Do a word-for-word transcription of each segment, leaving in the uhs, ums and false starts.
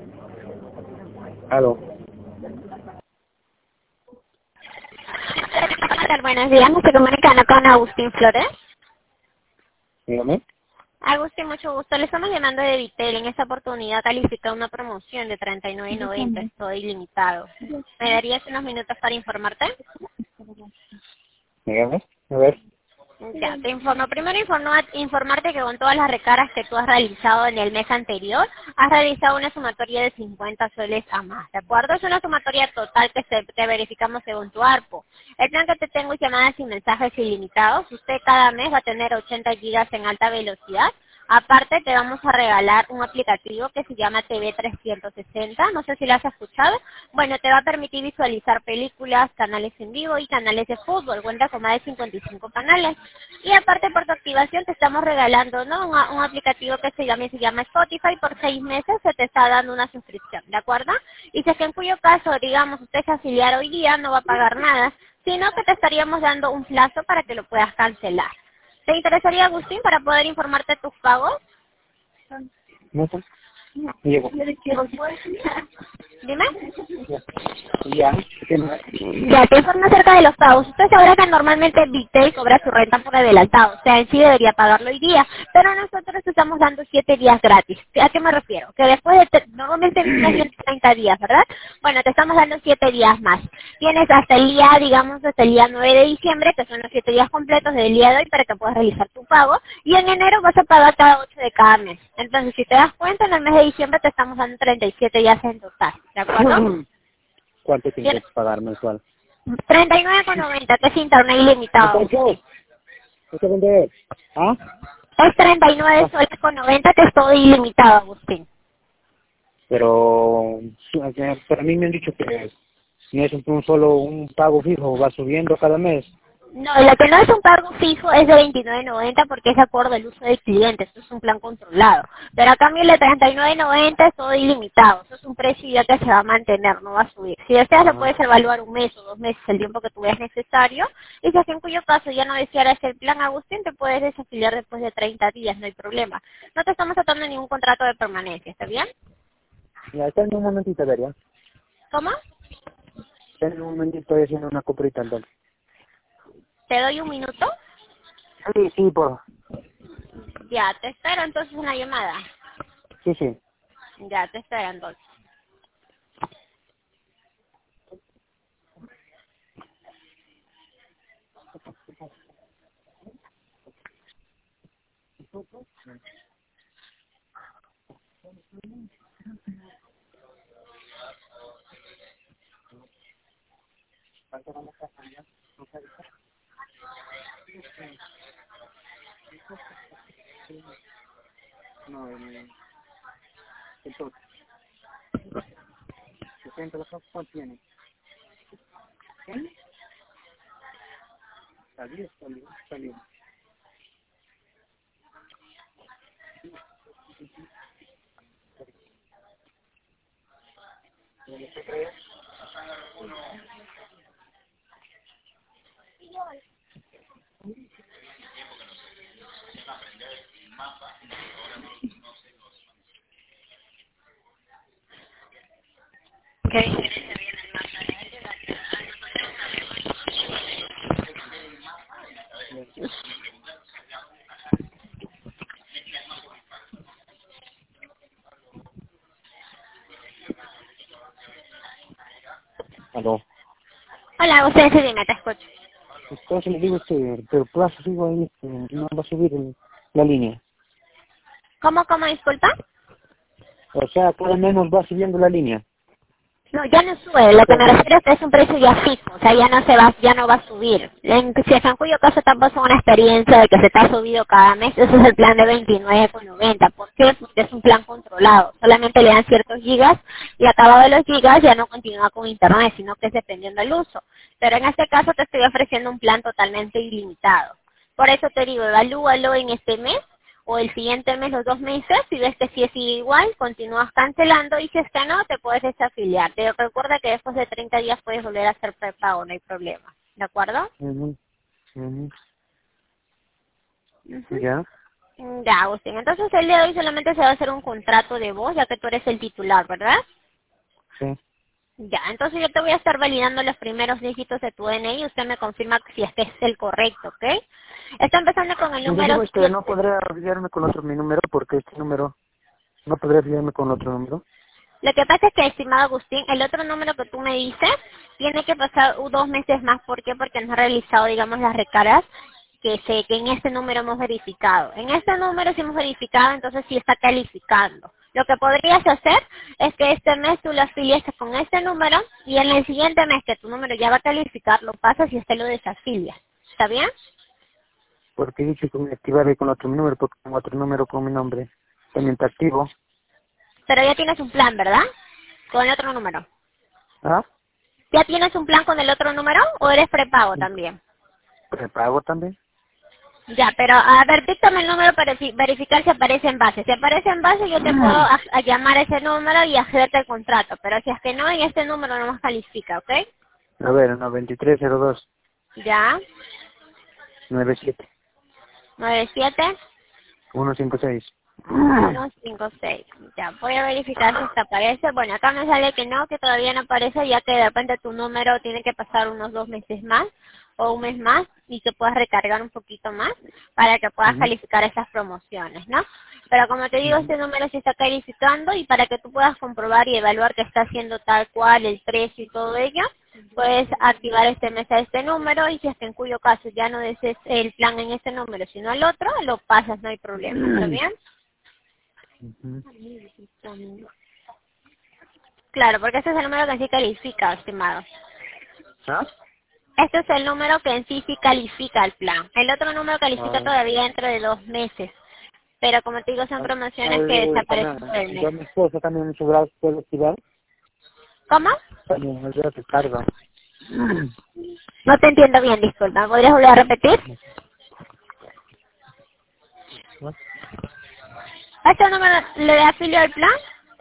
Aló. Buenos días, me estoy comunicando con Agustín Flores. Dígame. Agustín, mucho gusto. Le estamos llamando de Vitel. En esta oportunidad califica una promoción de treinta y nueve noventa, todo ilimitado. ¿Me darías unos minutos para informarte? Dígame. A ver. Ya, te informo. Primero informo, informarte que con todas las recargas que tú has realizado en el mes anterior, has realizado una sumatoria de cincuenta soles a más, ¿de acuerdo? Es una sumatoria total que se, te verificamos según tu ARPO. El plan que te tengo es llamadas y mensajes ilimitados. Usted cada mes va a tener ochenta gigas en alta velocidad. Aparte, te vamos a regalar un aplicativo que se llama T V trescientos sesenta, no sé si lo has escuchado. Bueno, te va a permitir visualizar películas, canales en vivo y canales de fútbol. Cuenta con más de cincuenta y cinco canales. Y aparte, por tu activación, te estamos regalando, ¿no?, un, un aplicativo que se llama, se llama Spotify. Por seis meses se te está dando una suscripción, ¿de acuerdo? Y si es que en cuyo caso, digamos, usted se afiliara hoy día, no va a pagar nada, sino que te estaríamos dando un plazo para que lo puedas cancelar. ¿Te interesaría, Agustín, para poder informarte tus pagos? No sé. Llego. Dime. Ya. Ya, te informo acerca de los pagos. Usted sabrá que normalmente Vitel cobra su renta por adelantado, o sea, en sí debería pagarlo hoy día, pero nosotros estamos dando siete días gratis. ¿A qué me refiero? Que después de, te- normalmente Vitel tiene treinta días, ¿verdad? Bueno, te estamos dando siete días más. Tienes hasta el día, digamos, hasta el día nueve de diciembre, que son los siete días completos del día de hoy para que puedas realizar tu pago, y en enero vas a pagar cada ocho de cada mes. Entonces, si te das cuenta, en el mes de diciembre te estamos dando treinta y siete días en total, ¿de acuerdo? ¿Cuánto tengo que pagar mensual? treinta y nueve con noventa, que es internet ilimitado. ¿Qué te vende? ¿Ah? Es treinta y nueve soles con noventa, que es todo ilimitado, Agustín. Pero para mí me han dicho que no es un solo un pago fijo, va subiendo cada mes. No, lo que no es un pago fijo es de veintinueve noventa porque es de acuerdo al uso del cliente, esto es un plan controlado. Pero a cambio el de treinta y nueve noventa es todo ilimitado, eso es un precio ya que se va a mantener, no va a subir. Si deseas lo puedes evaluar un mes o dos meses, el tiempo que tú veas necesario, y si así en cuyo caso ya no desearas el plan, Agustín, te puedes desafiliar después de treinta días, no hay problema. No te estamos tratando ningún contrato de permanencia, ¿está bien? Ya, está en un momentito, ¿verdad? ¿Cómo? Está en un momentito, estoy haciendo una coprita entonces. ¿Te doy un minuto? Sí, sí, por. Ya, te espero entonces una llamada. Sí, sí. Ya, te espero entonces. No, el... Entonces, sesenta la cosa, ¿cuánto tiene? ¿Cien? Está bien, está bien, está bien. Ok. Aló. Hola, usted sí, dime, te escucho. Entonces le digo que pero plazo sigo ahí, que no va a subir el- la línea. ¿Cómo, cómo, disculpa? O sea, cada menos va subiendo la línea. No, ya no sube, lo que me refiero es que es un precio ya fijo, o sea, ya no se va, ya no va a subir. En, si es en cuyo caso tampoco es una experiencia de que se te ha subido cada mes, ese es el plan de veintinueve con noventa. ¿Por qué? Porque es un plan controlado, solamente le dan ciertos gigas y acabado los gigas ya no continúa con internet, sino que es dependiendo del uso. Pero en este caso te estoy ofreciendo un plan totalmente ilimitado. Por eso te digo, evalúalo en este mes o el siguiente mes, los dos meses, si ves que si es igual, continúas cancelando, y si es que no, te puedes desafiliar. Te recuerda que después de treinta días puedes volver a hacer prepago, no hay problema. ¿De acuerdo? Mhm. Mhm. Ujú. Ya. Ya, Agustín. Entonces el día de hoy solamente se va a hacer un contrato de voz, ya que tú eres el titular, ¿verdad? Sí. Ya, entonces yo te voy a estar validando los primeros dígitos de tu D N I y usted me confirma si este es el correcto, ¿ok? Está empezando con el Yo número digo es que siete. no podré afiliarme con otro mi número porque este número, no podré afiliarme con otro número. Lo que pasa es que, estimado Agustín, el otro número que tú me dices tiene que pasar uh, dos meses más. ¿Por qué? Porque no ha realizado, digamos, las recargas que, se, que en este número hemos verificado. En este número sí hemos verificado, entonces sí está calificando. Lo que podrías hacer es que este mes tú lo afilies con este número y en el siguiente mes que tu número ya va a calificar, lo pasas y este lo desafilias. ¿Está bien? Porque he dicho que me activaré con otro número porque tengo otro número con mi nombre. También está activo. Pero ya tienes un plan, ¿verdad? Con el otro número. ¿Ah? ¿Ya tienes un plan con el otro número o eres prepago también? ¿Prepago también? Ya, pero a ver, díctame el número para verifi- verificar si aparece en base. Si aparece en base, yo te puedo a, a llamar a ese número y hacerte el contrato. Pero si es que no, en este número no nos califica, ¿ok? A ver, no, veintitrés cero dos Ya, nueve siete nueve siete uno cinco seis. uno cinco seis. Ya, voy a verificar si te aparece. Bueno, acá me sale que no, que todavía no aparece, ya que de repente tu número tiene que pasar unos dos meses más o un mes más y que puedas recargar un poquito más para que puedas Ujú, calificar esas promociones, ¿no? Pero como te digo, ujú. este número se está calificando y para que tú puedas comprobar y evaluar que está haciendo tal cual el precio y todo ello, puedes activar este mes a este número y si es que en cuyo caso ya no desees el plan en este número sino el otro, lo pasas, no hay problema, ¿está bien? Ujú. Claro, porque este es el número que en sí califica, estimado. ¿Ah? Este es el número que en sí sí califica el plan. El otro número califica Ah, todavía dentro de dos meses. Pero como te digo, son ah, promociones ah, que eh, desaparecen por también, el mes. yo mi esposa también en su brazo puede activar. ¿Cómo? También el brazo carga. No te entiendo bien, disculpa. ¿Podrías volver a repetir? ¿No? ¿A este número le afilio al plan?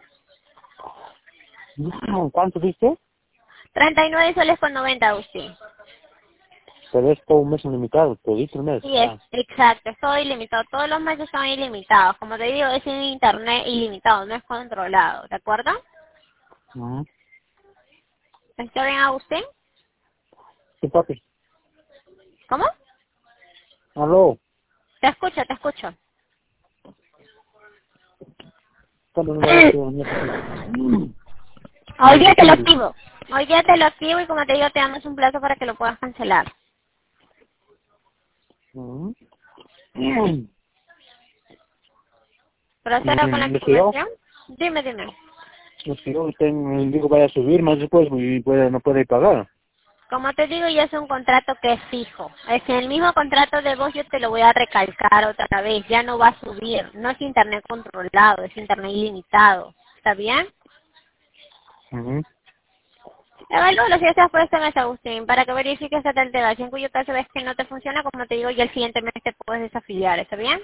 ¿Cuánto dice? treinta y nueve soles con noventa, Agustín. Pero es todo un mes ilimitado, todito un mes. Sí, es Ah. exacto, es todo ilimitado. Todos los meses son ilimitados. Como te digo, es en internet ilimitado, no es controlado. ¿De acuerdo? Ujú. ¿Está bien, Agustín? Sí, papi. ¿Cómo? Aló. Te escucho, te escucho. ¿Cuándo me va a dar tu nieto? Hoy día te lo activo. Hoy día te lo activo y como te digo, te damos un plazo para que lo puedas cancelar. Ujú. ¿Procedo con la Me tiró, activación? Dime, dime. me tiró, usted me dijo vaya a subir más después y puede, no puede pagar. Como te digo, ya es un contrato que es fijo. Es que el mismo contrato de voz yo te lo voy a recalcar otra vez. Ya no va a subir. No es internet controlado, es internet ilimitado. ¿Está bien? Ujú. Evalúalo si estás por este mes, Agustín, para que verifiques esta alteración. En cuyo caso ves que no te funciona, como te digo, y el siguiente mes te puedes desafiliar. ¿Está bien?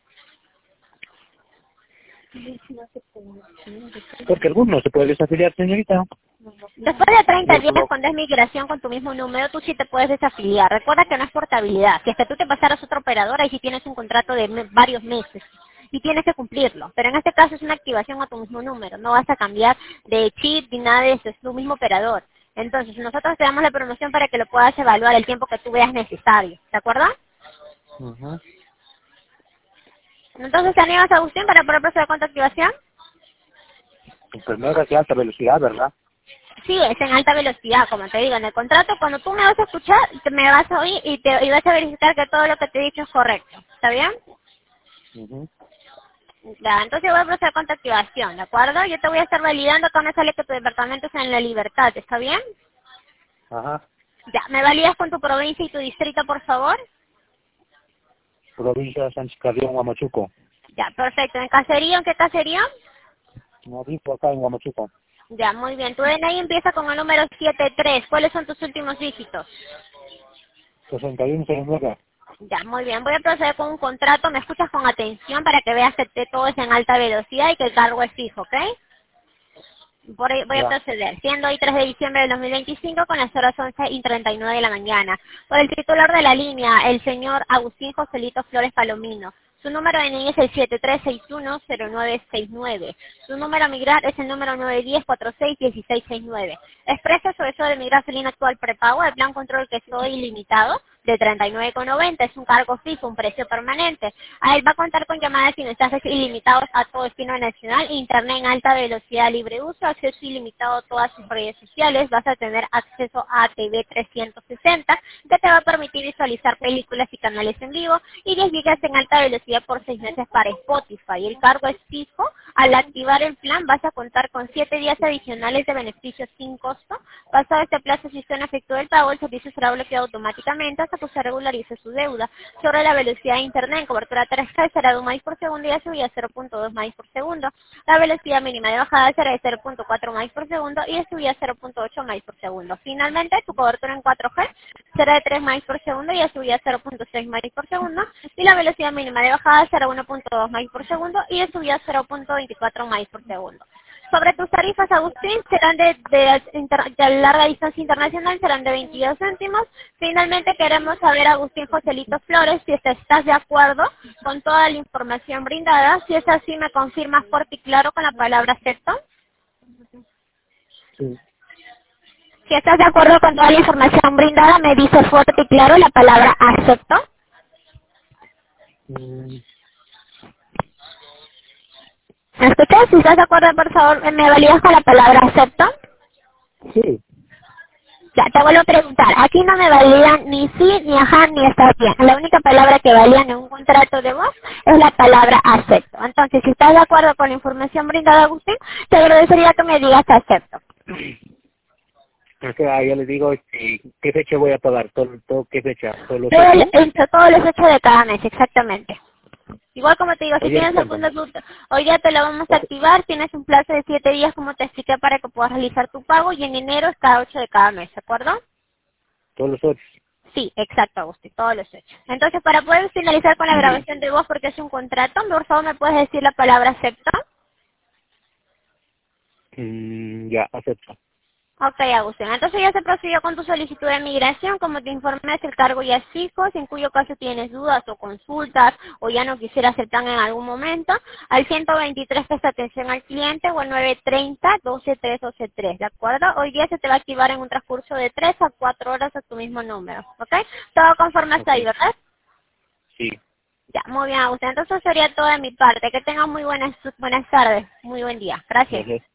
Porque alguno se puede desafiliar, señorita. Después de treinta Yo días, como... cuando es migración con tu mismo número, tú sí te puedes desafiliar. Recuerda que no es portabilidad. Si es que tú te pasaras a otra operadora y si tienes un contrato de me- varios meses y tienes que cumplirlo. Pero en este caso es una activación a tu mismo número. No vas a cambiar de chip ni nada de eso. Es tu mismo operador. Entonces, nosotros te damos la promoción para que lo puedas evaluar el tiempo que tú veas necesario. ¿De acuerdo? Ujú. Entonces, ¿te animas, Agustín, para poder proceder con tu activación? Pues no era de alta velocidad, ¿verdad? Sí, es en alta velocidad, como te digo, en el contrato, cuando tú me vas a escuchar, te me vas a oír y, te, y vas a verificar que todo lo que te he dicho es correcto. ¿Está bien? Ujú. Ya, entonces voy a proceder con tu activación, ¿de acuerdo? Yo te voy a estar validando acá me sale que tu departamento es en La Libertad, ¿está bien? Ajá. Ya, ¿me validas con tu provincia y tu distrito, por favor? Provincia de Sánchez Carrión, Huamachuco. Ya, perfecto. ¿En caserío? ¿En qué caserío? No vivo acá en Huamachuco. Ya, muy bien. Tu D N I empieza con el número siete tres. ¿Cuáles son tus últimos dígitos? sesenta y uno cero nueve. Ya, muy bien. Voy a proceder con un contrato. Me escuchas con atención para que veas que te- todo es en alta velocidad y que el cargo es fijo, ¿ok? Por ahí voy a Ya. proceder. Siendo hoy tres de diciembre del dos mil veinticinco con las horas once y treinta y nueve de la mañana. Por el titular de la línea, el señor Agustín Joselito Flores Palomino. Su número de N I es el siete tres seis uno cero nueve seis nueve. Su número a migrar es el número nueve uno cero cuatro seis uno seis seis nueve. Expresa su deseo de migrar su línea actual prepago de plan control que soy ilimitado de treinta y nueve con noventa. Es un cargo fijo, un precio permanente. A él va a contar con llamadas y mensajes ilimitados a todo destino nacional, internet en alta velocidad libre uso, acceso ilimitado a todas sus redes sociales. Vas a tener acceso a T V trescientos sesenta, que te va a permitir visualizar películas y canales en vivo, y diez gigas en alta velocidad por seis meses para Spotify. El cargo es fijo. Al activar el plan vas a contar con siete días adicionales de beneficios sin costo. Pasado este plazo, si usted no efectúa el pago, el servicio será bloqueado automáticamente hasta que se regularice su deuda. Sobre la velocidad de internet en cobertura tres G será de un megabits por segundo y a subida cero punto dos megabits por segundo. La velocidad mínima de bajada será de cero punto cuatro megabits por segundo y de subida cero punto ocho megabits por segundo. Finalmente, tu cobertura en cuatro G será de tres megabits por segundo y de subida cero punto seis megabits por segundo, y la velocidad mínima de bajada será uno punto dos megabits por segundo y de subida cero punto veinticuatro megabits por segundo. Sobre tus tarifas, Agustín, serán de, de, inter, de larga distancia internacional, serán de veintidós céntimos. Finalmente queremos saber, Agustín Joselito Flores, si estás de acuerdo con toda la información brindada. Si es así, me confirmas fuerte y claro con la palabra acepto. Sí. Si estás de acuerdo con toda la información brindada, me dice fuerte y claro la palabra acepto. Mm, ¿Me escuchas? Si estás de acuerdo, por favor, me validas con la palabra acepto. sí. Ya, te vuelvo a preguntar. Aquí no me validan ni sí, ni ajá, ni está bien. La única palabra que valía en un contrato de voz es la palabra acepto. Entonces, si estás de acuerdo con la información brindada, Agustín, te agradecería que me digas acepto. O sea, yo les digo, este, ¿qué fecha voy a pagar? ¿Todo, todo qué fecha? ¿Todos los Todo el- ocho? entre todos los hechos de cada mes, exactamente. Igual como te digo, si Oye, tienes alguna duda, hoy ya te la vamos a activar, tienes un plazo de siete días como te expliqué para que puedas realizar tu pago, y en enero es cada ocho de cada mes, ¿de acuerdo? todos los ocho. Sí, exacto, Agustín, todos los hechos. Entonces, para poder finalizar con la grabación de voz, porque es un contrato, por favor, ¿me puedes decir la palabra acepto? Mm, ya, acepto. Ok, Agustín. Entonces ya se procedió con tu solicitud de migración. Como te informé, el cargo ya es fijo. Si en cuyo caso tienes dudas o consultas o ya no quisieras el plan en algún momento, al ciento veintitrés presta atención al cliente o al nueve treinta doce tres doce tres, ¿de acuerdo? Hoy día se te va a activar en un transcurso de tres a cuatro horas a tu mismo número, ¿ok? Todo conforme hasta Okay. ahí, ¿verdad? Sí. Ya, muy bien, Agustín. Entonces sería todo de mi parte. Que tengas muy buenas, buenas tardes. Muy buen día. Gracias. Gracias.